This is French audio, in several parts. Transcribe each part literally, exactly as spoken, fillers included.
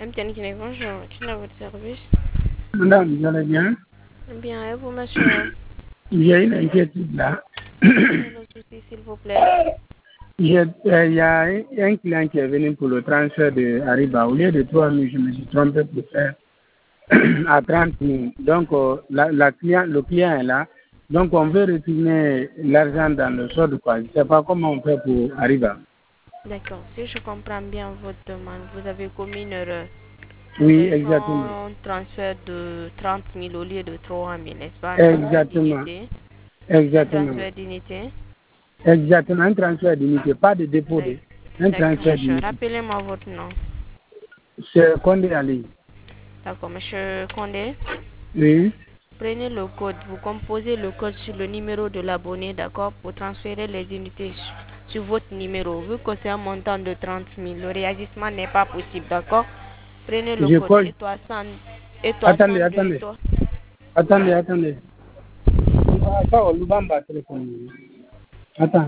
M T N Guinée, bonjour. Qui est à votre service? Madame, vous allez bien? Bien, et vous, monsieur? J'ai une inquiétude là. Quel est le souci, s'il vous plaît? Il euh, y a un, un client qui est venu pour le transfert de Ariba. Au lieu de trois mille, je me suis trompé pour faire à trente mille. Donc, euh, la, la client, le client est là. Donc, on veut retourner l'argent dans le solde, quoi. Je ne sais pas comment on fait pour Ariba. D'accord. Si je comprends bien votre demande, vous avez commis une erreur. Vous Oui, avez fait exactement. un transfert de trente mille au lieu de trois mille, n'est-ce pas? Un transfert Exactement. d'unité. Un Exactement. transfert d'unité. Exactement. Un transfert d'unité, pas de dépôt. De, un D'accord, transfert monsieur. d'unité. Rappelez-moi votre nom. C'est Condé Ali. D'accord, monsieur Condé. Oui. Prenez le code. Vous composez le code sur le numéro de l'abonné, d'accord, pour transférer les unités sur, sur votre numéro. Vu que c'est un montant de trente mille, le réagissement n'est pas possible, d'accord? Prenez le Je code colle. étoile cent, étoile Attendez, cent deux, attendez. étoile. Attendez, attendez. Attends, Lubamba téléphone. Attends.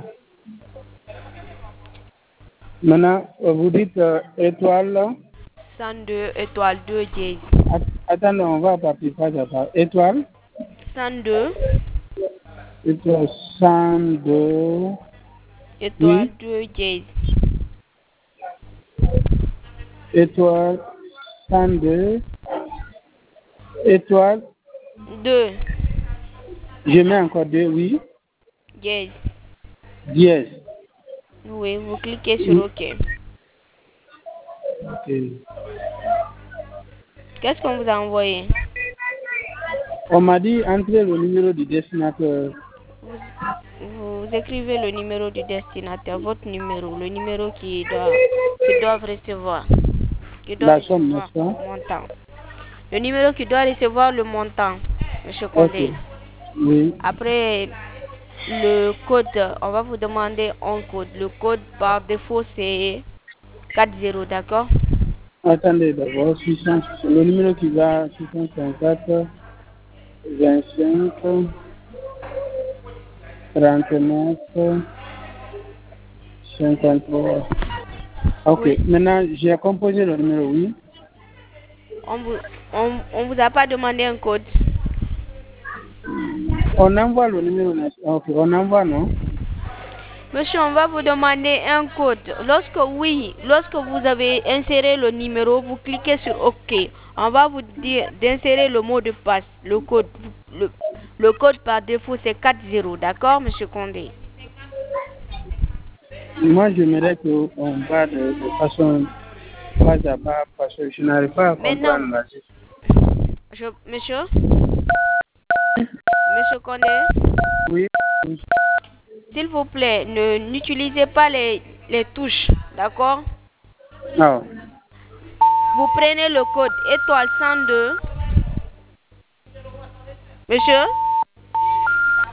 Maintenant, euh, vous dites euh, étoile. cent deux, étoile deux, dièse. Att- Attendez, on va partir pas à pas. Étoile. cent deux, Étoile cent deux. étoile Oui. deux, dièse. Étoile cent deux. Étoile. deux, Je mets encore deux, oui. dièse. Dièse. Oui, vous cliquez sur Oui. OK. Ok. Qu'est-ce qu'on vous a envoyé? On m'a dit entrer le numéro du destinataire. Vous, vous écrivez le numéro du destinataire, votre numéro, le numéro qui doit, qui doivent recevoir, qui doit La somme, n'est-ce recevoir le pas? montant. Le numéro qui doit recevoir le montant, monsieur Ok. Condé. Oui. Après, le code, on va vous demander un code. Le code par défaut, c'est quatre zéro, d'accord? Attendez d'abord, six cents, le numéro qui va six cent cinquante-quatre, vingt-cinq, trente-neuf, cinquante-trois. Ok, Oui. maintenant j'ai composé le numéro, oui. On vous, on, on vous a pas demandé un code. On envoie le numéro, ok, on envoie, non? Monsieur, on va vous demander un code. Lorsque oui, lorsque vous avez inséré le numéro, vous cliquez sur OK. On va vous dire d'insérer le mot de passe, le code. Le, le code par défaut, c'est quatre zéro, d'accord, monsieur Condé? Moi j'aimerais qu'on va de, de façon pas à pas, parce que je n'arrive pas à Maintenant, comprendre la je, monsieur, monsieur Condé, Oui, s'il vous plaît, ne n'utilisez pas les, les touches, d'accord? non. Vous prenez le code étoile cent deux, monsieur.